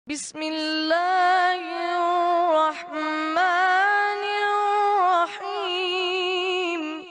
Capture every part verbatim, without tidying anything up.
بسم الله الرحمن الرحيم.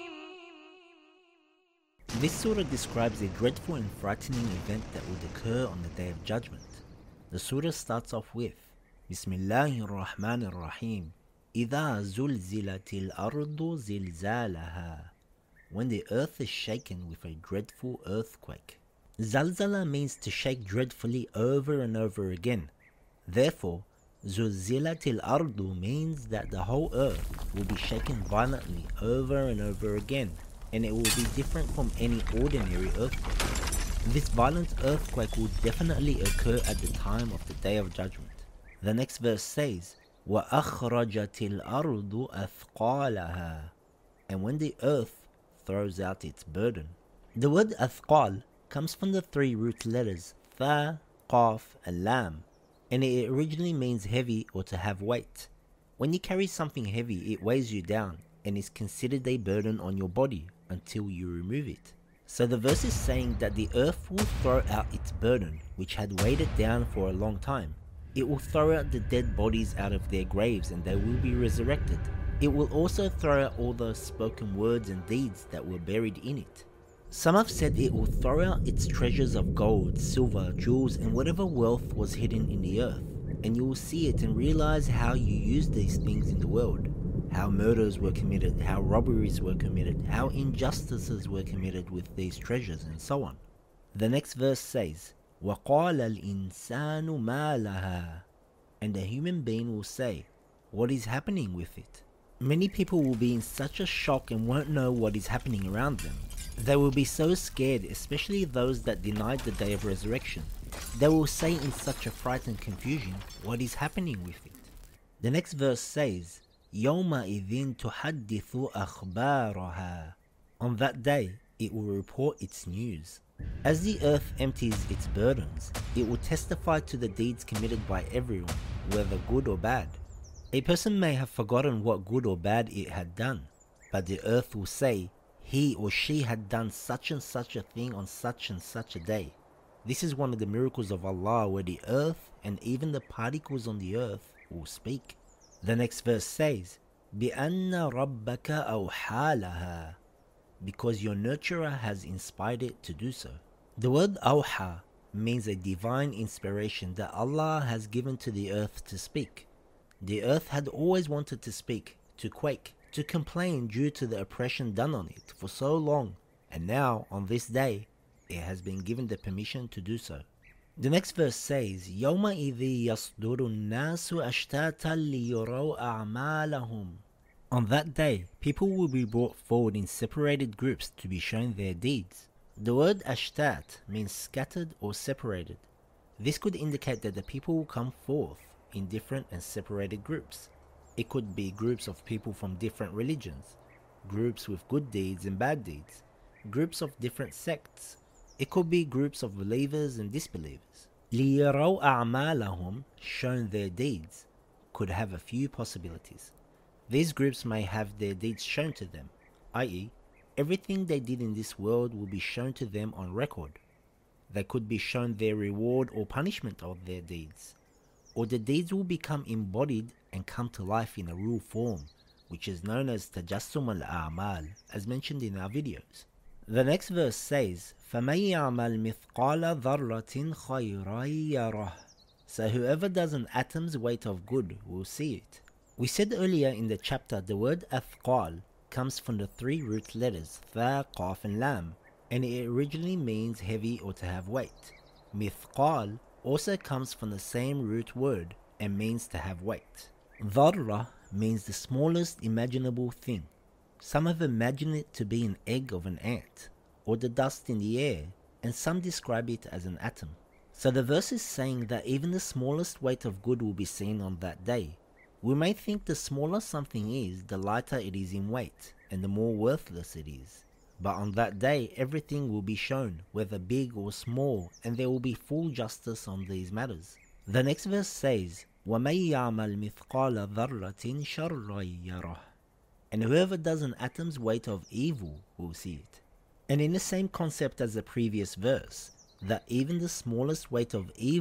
This surah describes a dreadful and frightening event that would occur on the Day of Judgment. The surah starts off with Bismillahir Rahmanir Rahim. إِذَا زُلْزِلَتِ الْأَرْضُ زِلْزَالَهَا. When the earth is shaken with a dreadful earthquake. Zalzala means to shake dreadfully over and over again. Therefore, زُلْزِلَتِ الْأَرْضُ means that the whole earth will be shaken violently over and over again, and it will be different from any ordinary earthquake. This violent earthquake will definitely occur at the time of the Day of Judgment. The next verse says, وَأَخْرَجَتِ الْأَرْضُ أَثْقَالَهَا. And when the earth throws out its burden. The word أثقال comes from the three root letters Tha, Qaf, and Lam, and it originally means heavy or to have weight. When you carry something heavy, it weighs you down and is considered a burden on your body until you remove it. So the verse is saying that the earth will throw out its burden, which had weighed it down for a long time. It will throw out the dead bodies out of their graves and they will be resurrected. It will also throw out all the spoken words and deeds that were buried in it. Some have said it will throw out its treasures of gold, silver, jewels, and whatever wealth was hidden in the earth, and you will see it and realize how you used these things in the world. How murders were committed, how robberies were committed, how injustices were committed with these treasures, and so on. The next verse says, وَقَالَ الْإِنسَانُ مَا لَهَا. And a human being will say, what is happening with it? Many people will be in such a shock and won't know what is happening around them. They will be so scared, especially those that denied the day of resurrection. They will say in such a frightened confusion, what is happening with it? The next verse says, يَوْمَئِذٍ تُحَدِّثُ أَخْبَارَهَا. On that day, it will report its news. As the earth empties its burdens, it will testify to the deeds committed by everyone, whether good or bad. A person may have forgotten what good or bad it had done, but the earth will say, he or she had done such and such a thing on such and such a day. This is one of the miracles of Allah, where the earth and even the particles on the earth will speak. The next verse says, بِأَنَّ رَبَّكَ أَوْحَى لَهَا. Because your nurturer has inspired it to do so. The word awha means a divine inspiration that Allah has given to the earth to speak. The earth had always wanted to speak, to quake, to complain due to the oppression done on it for so long, and now, on this day, it has been given the permission to do so. The next verse says, يَوْمَئِذِ يَصْدُرُ النَّاسُ أَشْتَاتًا لِيُرَوْا أَعْمَالَهُمْ. On that day, people will be brought forward in separated groups to be shown their deeds. The word ashtat means scattered or separated. This could indicate that the people will come forth in different and separated groups. It could be groups of people from different religions, groups with good deeds and bad deeds, groups of different sects. It could be groups of believers and disbelievers. لِيَرَوْا أَعْمَالَهُمْ, shown their deeds, could have a few possibilities. These groups may have their deeds shown to them, that is, everything they did in this world will be shown to them on record. They could be shown their reward or punishment of their deeds, or the deeds will become embodied and come to life in a real form, which is known as tajassum al-a'mal, as mentioned in our videos. The next verse says, فَمَن يَعْمَلْ مِثْقَالَ ذَرَّةٍ خَيْرًا يَرَهُ. So whoever does an atom's weight of good will see it. We said earlier in the chapter the word athqal comes from the three root letters Tha, Qaf, and Lam, and it originally means heavy or to have weight. Mithqal also comes from the same root word and means to have weight. Dharra means the smallest imaginable thing. Some have imagined it to be an egg of an ant, or the dust in the air, and some describe it as an atom. So the verse is saying that even the smallest weight of good will be seen on that day. We may think the smaller something is, the lighter it is in weight, and the more worthless it is. But on that day, everything will be shown, whether big or small, and there will be full justice on these matters. The next verse says, وَمَن يَعْمَلْ مِثْقَالَ ذَرَّةٍ شَرًّا يَرَهُ. And whoever does an atom's weight of evil will see it. And in the same concept as the previous verse, that even the smallest weight of evil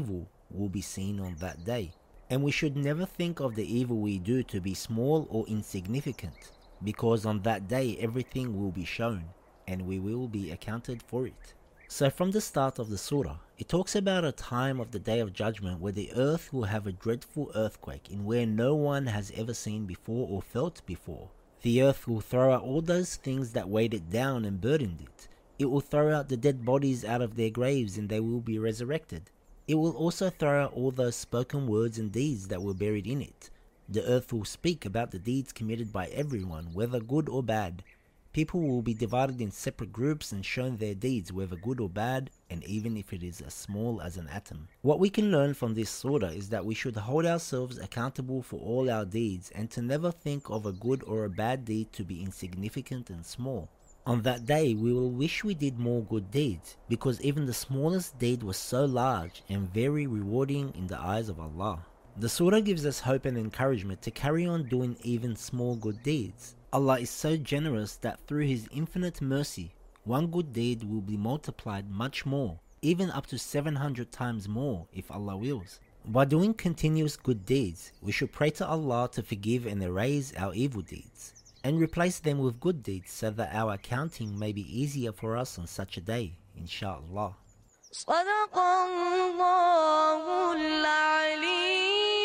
will be seen on that day. And we should never think of the evil we do to be small or insignificant, because on that day everything will be shown, and we will be accounted for it. So from the start of the surah, it talks about a time of the Day of Judgment where the earth will have a dreadful earthquake in where no one has ever seen before or felt before. The earth will throw out all those things that weighed it down and burdened it. It will throw out the dead bodies out of their graves and they will be resurrected. It will also throw out all those spoken words and deeds that were buried in it. The earth will speak about the deeds committed by everyone, whether good or bad. People will be divided in separate groups and shown their deeds, whether good or bad, and even if it is as small as an atom. What we can learn from this surah is that we should hold ourselves accountable for all our deeds and to never think of a good or a bad deed to be insignificant and small. On that day, we will wish we did more good deeds, because even the smallest deed was so large and very rewarding in the eyes of Allah. The surah gives us hope and encouragement to carry on doing even small good deeds. Allah is so generous that through His infinite mercy, one good deed will be multiplied much more, even up to seven hundred times more if Allah wills. By doing continuous good deeds, we should pray to Allah to forgive and erase our evil deeds, and replace them with good deeds so that our accounting may be easier for us on such a day, inshaAllah. صدق الله العليم